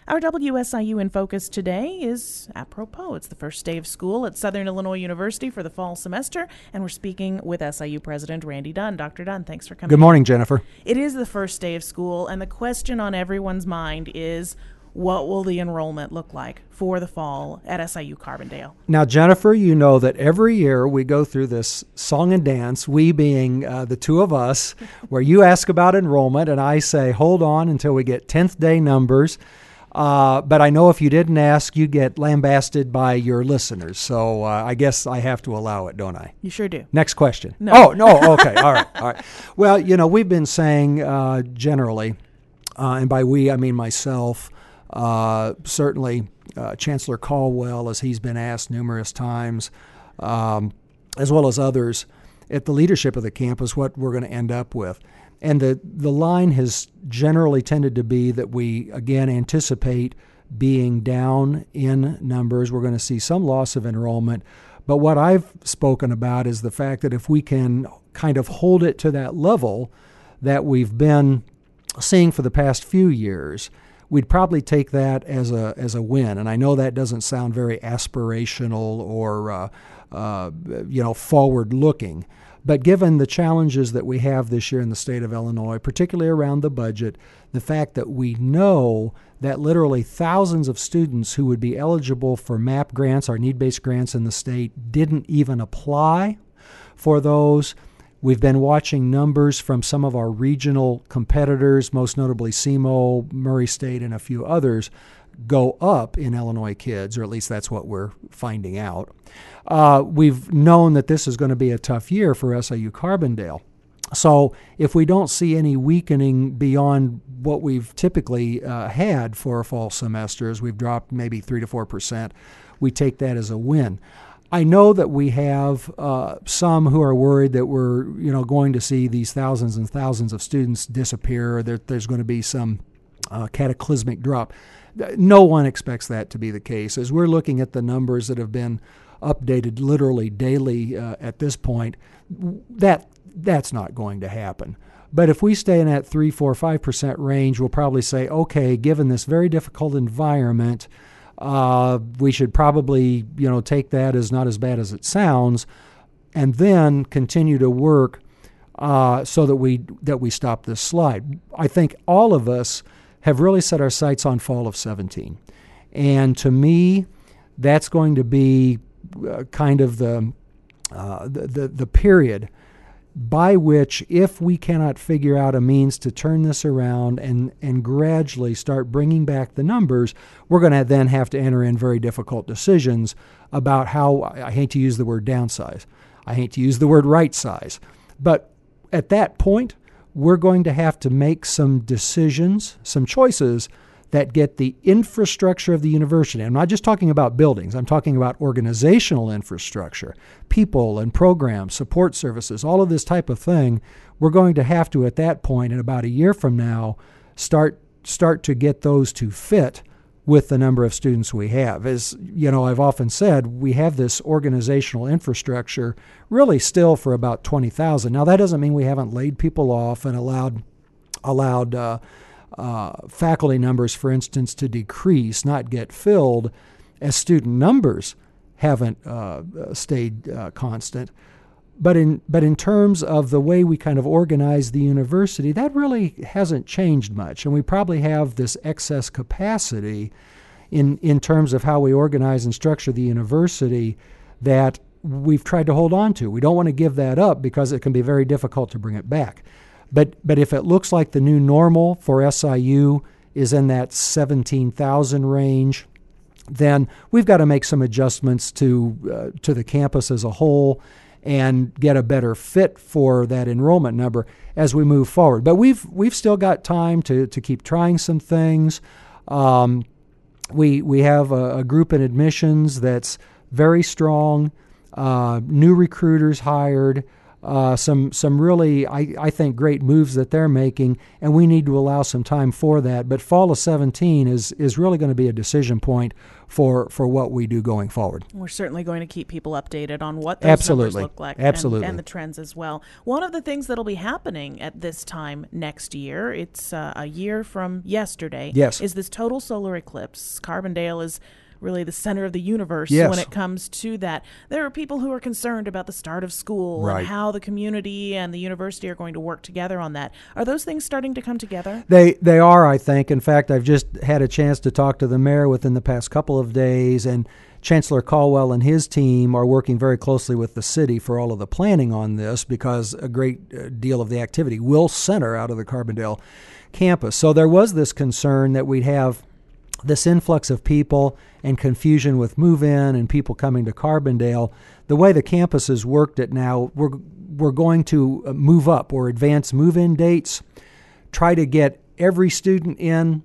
Our WSIU in Focus today is apropos. It's the first day of school at Southern Illinois University for the fall semester, and we're speaking with SIU President Randy Dunn. Dr. Dunn, thanks for coming. Good morning, Jennifer. It is the first day of school, and the question on everyone's mind is, what will the enrollment look like for the fall at SIU Carbondale? Now, Jennifer, you know that every year we go through this song and dance, we being the two of us, where you ask about enrollment and I say, hold on until we get 10th day numbers. But I know if you didn't ask, you'd get lambasted by your listeners. So I guess I have to allow it, don't I? You sure do. Next question. No. Oh, no. Okay. All right. Well, you know, we've been saying generally, and by we, I mean myself, certainly Chancellor Caldwell, as he's been asked numerous times, as well as others at the leadership of the campus, what we're going to end up with. And the line has generally tended to be that we, again, anticipate being down in numbers. We're going to see some loss of enrollment. But what I've spoken about is the fact that if we can kind of hold it to that level that we've been seeing for the past few years, we'd probably take that as a win. And I know that doesn't sound very aspirational or forward-looking. But given the challenges that we have this year in the state of Illinois, particularly around the budget, the fact that we know that literally thousands of students who would be eligible for MAP grants, our need-based grants in the state, didn't even apply for those. We've been watching numbers from some of our regional competitors, most notably SEMO, Murray State, and a few others, go up in Illinois kids, or at least that's what we're finding out. We've known that this is going to be a tough year for SIU Carbondale. So if we don't see any weakening beyond what we've typically had for fall semesters, we've dropped maybe 3 to 4%, we take that as a win. I know that we have some who are worried that we're going to see these thousands and thousands of students disappear, or there's going to be some cataclysmic drop. No one expects that to be the case. As we're looking at the numbers that have been updated literally daily at this point, that's not going to happen. But if we stay in that 3, 4, 5% range, we'll probably say, okay, given this very difficult environment, we should probably take that as not as bad as it sounds, and then continue to work so that we stop this slide. I think all of us have really set our sights on fall of 17. And to me, that's going to be kind of the period by which, if we cannot figure out a means to turn this around and gradually start bringing back the numbers, we're going to then have to enter in very difficult decisions about how, I hate to use the word downsize, I hate to use the word right size, but at that point, we're going to have to make some decisions, some choices that get the infrastructure of the university. I'm not just talking about buildings. I'm talking about organizational infrastructure, people and programs, support services, all of this type of thing. We're going to have to, at that point, in about a year from now, start to get those to fit with the number of students we have. As I've often said, we have this organizational infrastructure really still for about 20,000. Now, that doesn't mean we haven't laid people off and allowed faculty numbers, for instance, to decrease, not get filled, as student numbers haven't stayed constant. But in terms of the way we kind of organize the university, that really hasn't changed much. And we probably have this excess capacity in terms of how we organize and structure the university that we've tried to hold on to. We don't want to give that up because it can be very difficult to bring it back. But if it looks like the new normal for SIU is in that 17,000 range, then we've got to make some adjustments to the campus as a whole and get a better fit for that enrollment number as we move forward. But we've still got time to keep trying some things. We have a group in admissions that's very strong, new recruiters hired. some really, I think, great moves that they're making, and we need to allow some time for that. But fall of 17 is really going to be a decision point for what we do going forward. We're certainly going to keep people updated on what those numbers look like and the trends as well. One of the things that'll be happening at this time next year, it's a year from yesterday, is this total solar eclipse. Carbondale is really the center of the universe when it comes to that. There are people who are concerned about the start of school and how the community and the university are going to work together on that. Are those things starting to come together? They are, I think. In fact, I've just had a chance to talk to the mayor within the past couple of days, and Chancellor Caldwell and his team are working very closely with the city for all of the planning on this, because a great deal of the activity will center out of the Carbondale campus. So there was this concern that we'd have this influx of people and confusion with move-in and people coming to Carbondale. The way the campus has worked it now, we're going to move up or advance move-in dates, try to get every student in,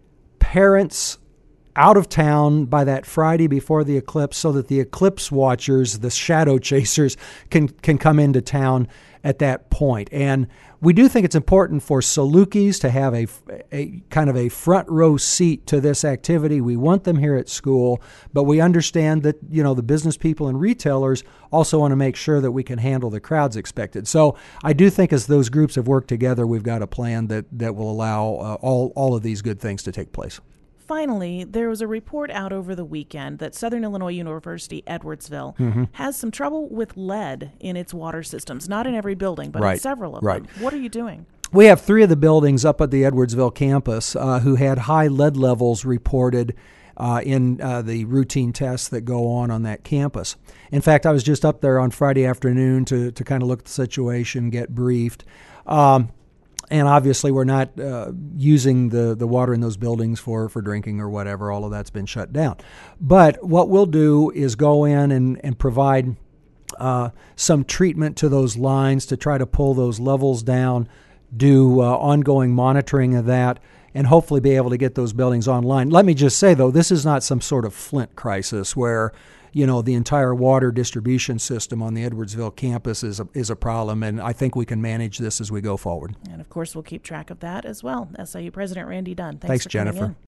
parents out of town by that Friday before the eclipse, so that the eclipse watchers, the shadow chasers, can come into town at that point. And we do think it's important for Salukis to have a kind of a front row seat to this activity. We want them here at school, but we understand that, the business people and retailers also want to make sure that we can handle the crowds expected. So I do think as those groups have worked together, we've got a plan that will allow all of these good things to take place. Finally, there was a report out over the weekend that Southern Illinois University Edwardsville has some trouble with lead in its water systems. Not in every building, but in several of them. What are you doing? We have 3 of the buildings up at the Edwardsville campus who had high lead levels reported in the routine tests that go on that campus. In fact, I was just up there on Friday afternoon to kind of look at the situation, get briefed. And obviously, we're not using the water in those buildings for drinking or whatever. All of that's been shut down. But what we'll do is go in and provide some treatment to those lines to try to pull those levels down, do ongoing monitoring of that, and hopefully be able to get those buildings online. Let me just say, though, this is not some sort of Flint crisis where the entire water distribution system on the Edwardsville campus is a problem, and I think we can manage this as we go forward. And, of course, we'll keep track of that as well. SIU President Randy Dunn, thanks for Jennifer. Coming in.